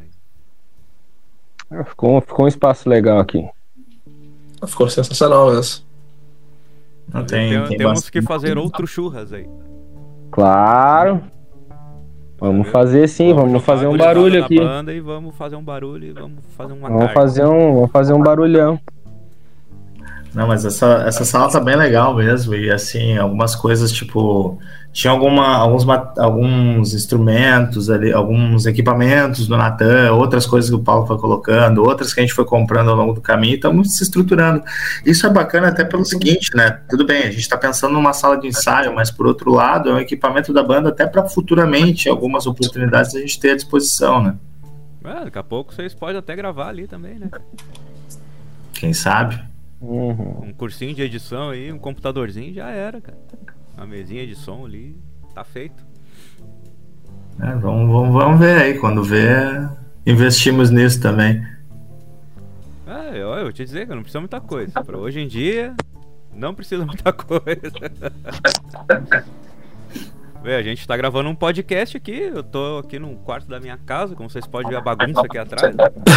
Ficou um espaço legal aqui. Ficou sensacional mesmo. Temos que fazer outro churras aí. Claro. Vamos fazer sim, vamos fazer um barulho aqui. Banda e vamos fazer um barulho e vamos fazer uma Vamos fazer um barulhão. Não, mas essa sala tá bem legal mesmo. E assim, algumas coisas, tipo, tinha alguns instrumentos ali, alguns equipamentos do Natan, outras coisas que o Paulo foi colocando, outras que a gente foi comprando ao longo do caminho, e estamos se estruturando. Isso é bacana até pelo seguinte, né? Tudo bem, a gente está pensando numa sala de ensaio, mas por outro lado, é um equipamento da banda até para futuramente algumas oportunidades a gente ter à disposição, né? Daqui a pouco vocês podem até gravar ali também, né? Quem sabe? Um cursinho de edição aí, um computadorzinho, já era, cara. Uma mesinha de som ali, tá feito. Vamos ver aí, quando ver, investimos nisso também. Eu vou te dizer que não precisa muita coisa. Pra hoje em dia, não precisa muita coisa. A gente tá gravando um podcast aqui. Eu tô aqui no quarto da minha casa, como vocês podem ver a bagunça aqui atrás.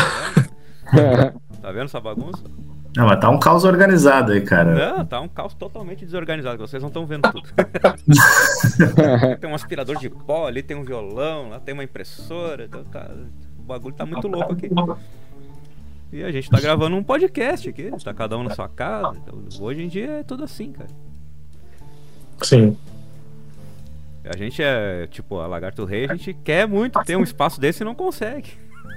Tá vendo essa bagunça? Não, mas tá um caos organizado aí, cara. Não, tá um caos totalmente desorganizado, vocês não estão vendo tudo. Tem um aspirador de pó ali, tem um violão, lá tem uma impressora, então o bagulho tá muito louco aqui. E a gente tá gravando um podcast aqui, tá cada um na sua casa, então hoje em dia é tudo assim, cara. Sim. A gente é, tipo, a Lagarto Rei, a gente quer muito ter um espaço desse e não consegue.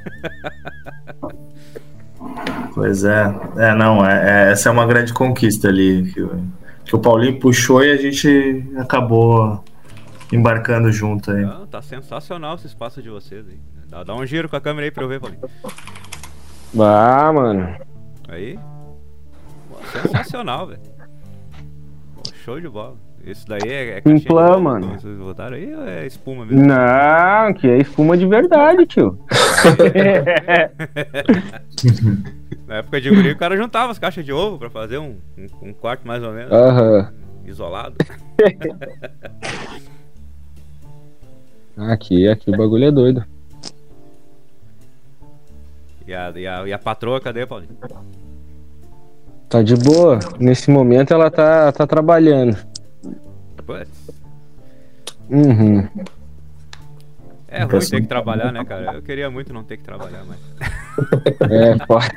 Pois essa é uma grande conquista ali, que o Paulinho puxou e a gente acabou embarcando junto aí. Não, tá sensacional esse espaço de vocês aí. Dá um giro com a câmera aí pra eu ver, Paulinho. Mano. Aí. Pô, sensacional, velho. Show de bola. Isso daí é Simplão, mano. Vocês botaram aí ou é espuma mesmo? Não, que é espuma de verdade, tio. Na época de guri, o cara juntava as caixas de ovo pra fazer um quarto mais ou menos isolado. Aqui o bagulho é doido. E a patroa, cadê, Paulinho? Tá de boa. Nesse momento ela tá trabalhando. Putz. É ruim ter que trabalhar, né, cara? Eu queria muito não ter que trabalhar, mas... Pode.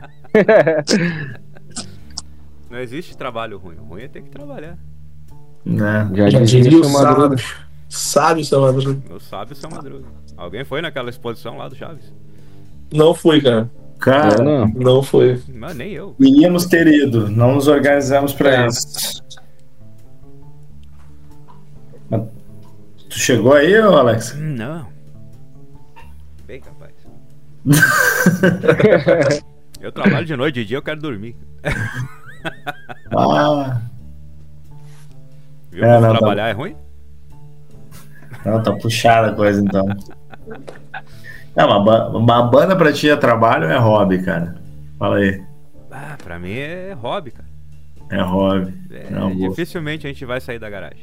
Não existe trabalho ruim. O ruim é ter que trabalhar. Já dizia o Madruga. Sábio, seu Madruga. Eu sábio, seu Madruga. Alguém foi naquela exposição lá do Chaves? Não fui, cara. Cara, não foi. Mas nem eu. Iríamos ter ido, não nos organizamos pra isso. Tu chegou aí, Alex? Não. Bem capaz. Eu trabalho de noite, de dia eu quero dormir. Viu? Trabalhar é ruim? Não, tá puxada a coisa então. Uma banda pra ti é trabalho ou é hobby, cara? Fala aí. Pra mim é hobby, cara. É hobby. Dificilmente a gente vai sair da garagem.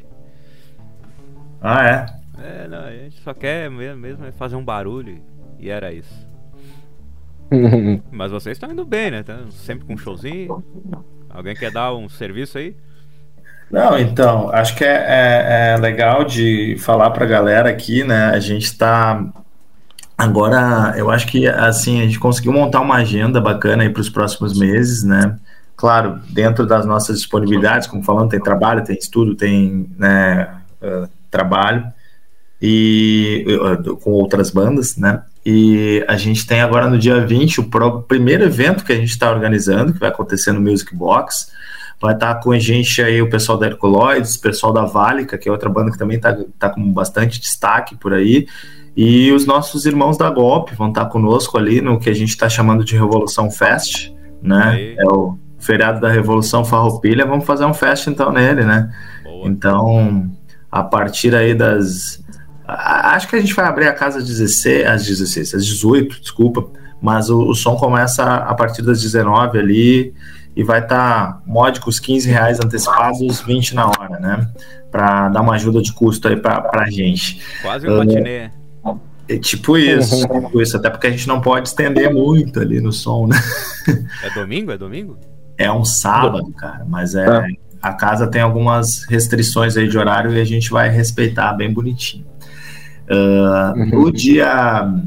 Não, a gente só quer mesmo fazer um barulho e era isso. Mas vocês estão indo bem, né? Tá sempre com um showzinho. Alguém quer dar um serviço aí? Não, então, acho que é legal de falar pra galera aqui, né? A gente tá... Agora, eu acho que, assim, a gente conseguiu montar uma agenda bacana aí pros próximos meses, né? Claro, dentro das nossas disponibilidades, como falando, tem trabalho, tem estudo, tem, né, trabalho, e com outras bandas, né? E a gente tem agora no dia 20 o primeiro evento que a gente está organizando, que vai acontecer no Music Box. Vai estar com a gente aí o pessoal da Herculoides, o pessoal da Válica, que é outra banda que também tá com bastante destaque por aí, e os nossos irmãos da Golpe vão estar conosco ali no que a gente está chamando de Revolução Fest, né? Aí. É o feriado da Revolução Farroupilha, vamos fazer um fest então nele, né? Boa. Então, a partir aí acho que a gente vai abrir a casa às 18, desculpa, mas o som começa a partir das 19 ali e vai estar módicos R$15 antecipados, 20 na hora, né? Para dar uma ajuda de custo aí pra gente. Quase um matinê. Tipo isso, até porque a gente não pode estender muito ali no som, né? É domingo? É um sábado, cara, mas a casa tem algumas restrições aí de horário e a gente vai respeitar bem bonitinho. No dia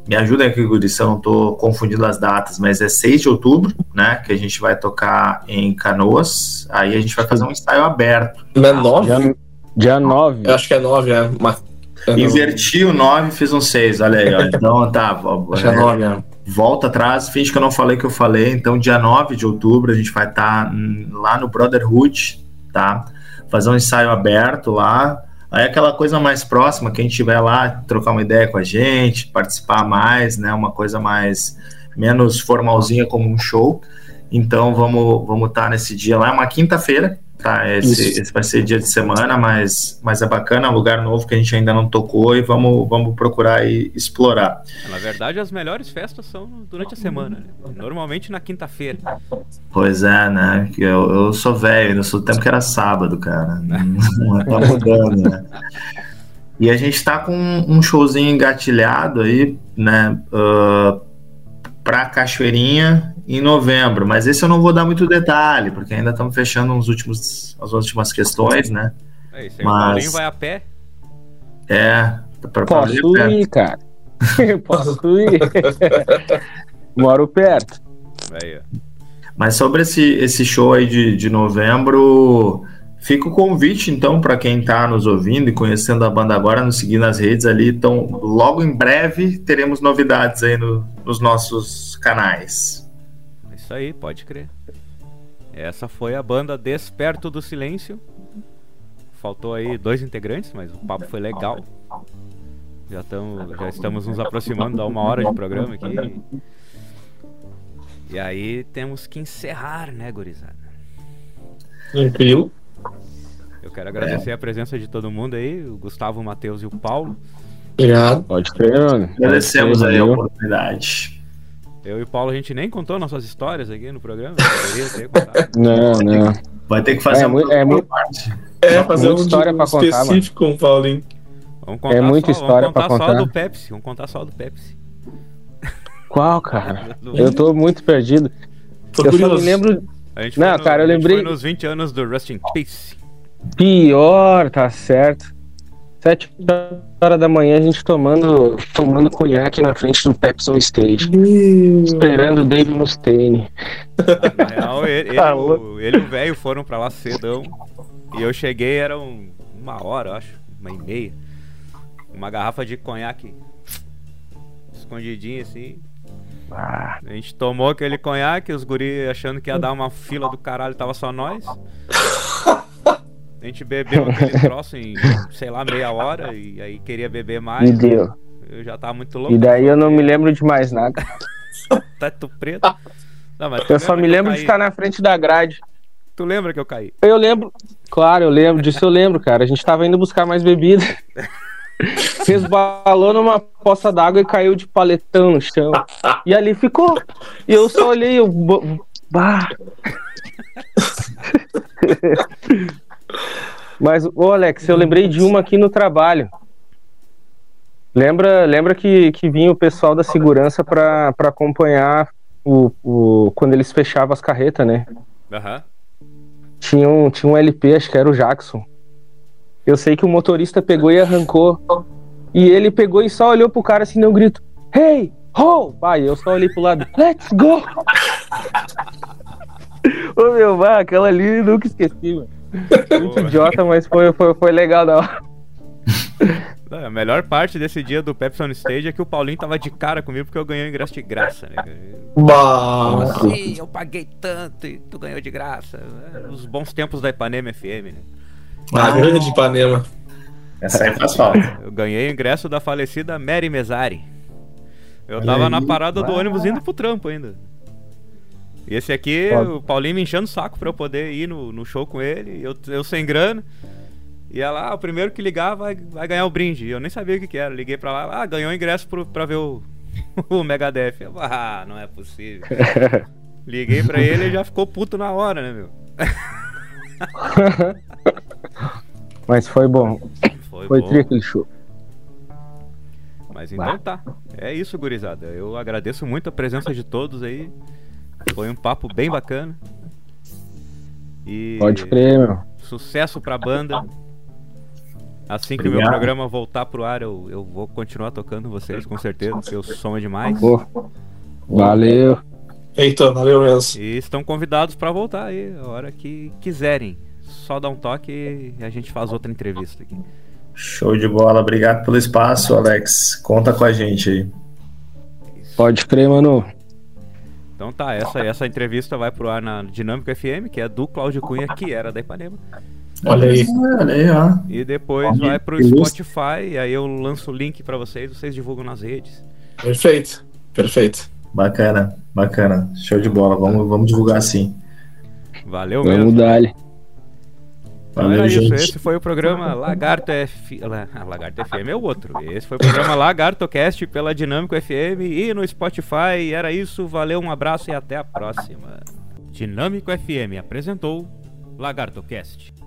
Me ajuda aqui, Guri, se eu não tô confundindo as datas, mas é 6 de outubro, né? Que a gente vai tocar em Canoas. Aí a gente vai fazer um ensaio aberto. Não é 9? Dia 9. Eu acho que é 9, é. Inverti o 9 e fiz um 6, olha aí, ó. Então tá, Acho que é 9, é. volta atrás, finge que eu não falei que eu falei. Então, dia 9 de outubro, a gente vai estar lá no Brotherhood, tá? Fazer um ensaio aberto lá. Aí aquela coisa mais próxima, quem estiver lá, trocar uma ideia com a gente, participar mais, né? Uma coisa menos formalzinha como um show. Então vamos estar nesse dia lá, é uma quinta-feira, tá? Esse vai ser dia de semana, mas é bacana, é um lugar novo que a gente ainda não tocou e vamos procurar e explorar. Na verdade, as melhores festas são durante a semana, né? Normalmente na quinta-feira. Pois é, né? Eu sou velho, eu sou do tempo que era sábado, cara. Não tá mudando, né? E a gente tá com um showzinho engatilhado aí, né? Pra Cachoeirinha em novembro, mas esse eu não vou dar muito detalhe, porque ainda estamos fechando as últimas questões, né? É isso aí, mas... o Paulinho vai a pé? Posso ir, cara. Posso ir. Moro perto. Aí, mas sobre esse show aí de novembro, fica o convite, então, para quem está nos ouvindo e conhecendo a banda agora, nos seguir nas redes ali. Então, logo em breve, teremos novidades aí nos nossos canais. Isso aí, pode crer. Essa foi a banda Desperto do Silêncio. Faltou aí 2 integrantes, mas o papo foi legal. Já estamos nos aproximando da 1 hora de programa aqui. E aí temos que encerrar, né, gurizada? Tranquilo. Eu quero agradecer a presença de todo mundo aí, o Gustavo, o Matheus e o Paulo. Obrigado. Pode crer, mano. Agradecemos aí a oportunidade. Eu e o Paulo, a gente nem contou nossas histórias aqui no programa. Não. Vai ter que fazer fazer muita história pra contar, específico com o Paulinho. Vamos contar muita história pra contar. Vamos contar só do Pepsi. Qual, cara? Eu tô muito perdido. Eu só me lembro... eu lembrei... Foi nos 20 anos do Rust in Peace. Pior, tá certo. 7 horas da manhã a gente tomando conhaque na frente do Pepsi on Stage. Esperando o Dave Mustaine. Na real, ele e o velho foram pra lá cedão. E eu cheguei, era 1 hora, acho, 1h30. Uma garrafa de conhaque escondidinha assim. A gente tomou aquele conhaque, os guri achando que ia dar uma fila do caralho, tava só nós. A gente bebeu aquele troço em, sei lá, meia hora e aí queria beber mais. E deu. Eu já tava muito louco. E daí eu não me lembro de mais nada. Teto preto. Não, mas eu só me lembro de estar na frente da grade. Tu lembra que eu caí? Eu lembro. Claro, eu lembro disso, cara. A gente tava indo buscar mais bebida. Resbalou numa poça d'água e caiu de paletão no chão. E ali ficou. E eu só olhei, Mas, Alex, eu lembrei de uma aqui no trabalho. Lembra que vinha o pessoal da segurança pra acompanhar quando eles fechavam as carretas, né? Tinha um LP, acho que era o Jackson. Eu sei que o motorista pegou e arrancou. E ele pegou e só olhou pro cara assim, deu um grito: "Hey, ho!" Pai, eu só olhei pro lado: "Let's go!" Ô meu, aquela ali eu nunca esqueci, mano. Muito idiota, mas foi legal da hora. A melhor parte desse dia do Pepsi on Stage é que o Paulinho tava de cara comigo porque eu ganhei o ingresso de graça, né? Sim, eu paguei tanto e tu ganhou de graça. Os bons tempos da Ipanema FM, né? Grande Ipanema. Essa aí faz falta. Eu ganhei o ingresso da falecida Mary Mesari. Eu tava na parada do ônibus indo pro trampo ainda. E esse aqui, o Paulinho me enchendo o saco pra eu poder ir no show com ele. Eu sem grana. E ela, o primeiro que ligar vai ganhar o brinde. Eu nem sabia o que era. Liguei pra lá, ganhou o ingresso pra ver o Megadeth. Eu, não é possível. Liguei pra ele e já ficou puto na hora, né, meu? Mas foi bom. Foi tri aquele show. Mas então tá. É isso, gurizada. Eu agradeço muito a presença de todos aí. Foi um papo bem bacana. E pode crer, meu. Sucesso pra banda. Assim que o meu programa voltar pro ar, eu vou continuar tocando vocês, com certeza, porque o som é demais. Valeu. Eita, valeu mesmo. E estão convidados para voltar aí, a hora que quiserem. Só dá um toque e a gente faz outra entrevista aqui. Show de bola, obrigado pelo espaço, Alex. Conta com a gente aí. Pode crer, mano. Então tá, essa entrevista vai pro ar na Dinâmico FM, que é do Cláudio Cunha, que era da Ipanema. Olha aí, ó. E depois vai pro Spotify, e aí eu lanço o link pra vocês divulgam nas redes. Perfeito. Bacana. Show de bola, vamos divulgar sim. Valeu mesmo. Vamos dar-lhe. Então era isso, esse foi o programa Lagarto FM é o outro. Esse foi o programa LagartoCast pela Dinâmico FM e no Spotify. Era isso, valeu, um abraço e até a próxima. Dinâmico FM apresentou LagartoCast.